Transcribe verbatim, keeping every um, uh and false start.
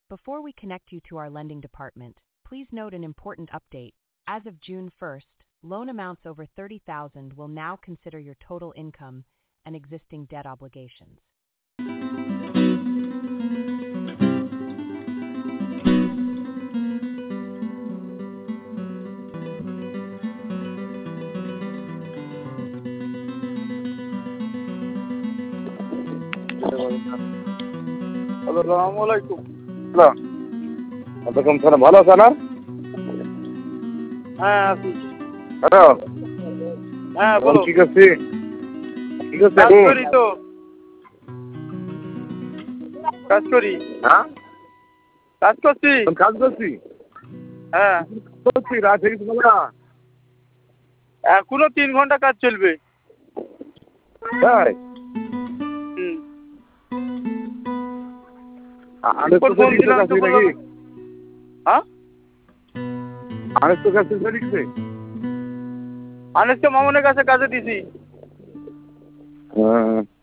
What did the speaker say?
Before we connect you to our lending department, please note an important update. As of June first, loan amounts over thirty thousand will now consider your total income and existing debt obligations. Hello, আসসালামু আলাইকুম। Hello, ওয়ালাইকুম সালাম। ভালো আছেন? আর হ্যাঁ আছি। Hello, হ্যাঁ বল বলো। কি করছি? কি করছি কাজ এখন? করি তো কাজ করি হ্যাঁ, কাজ করছি। কোন কাজ করছি? হ্যাঁ, করছি রাত থেকে বলা। এখনো তিন ঘন্টা কাজ চলবে। তাই? হুম। আরে তো ফোন ঠিক দিলাম আছে তো বললো নাকি? হ্যাঁ আরে তো কাছে চলে গেছে। আনিসকে মামুনের কাছে কাজে দিছি। হ্যাঁ।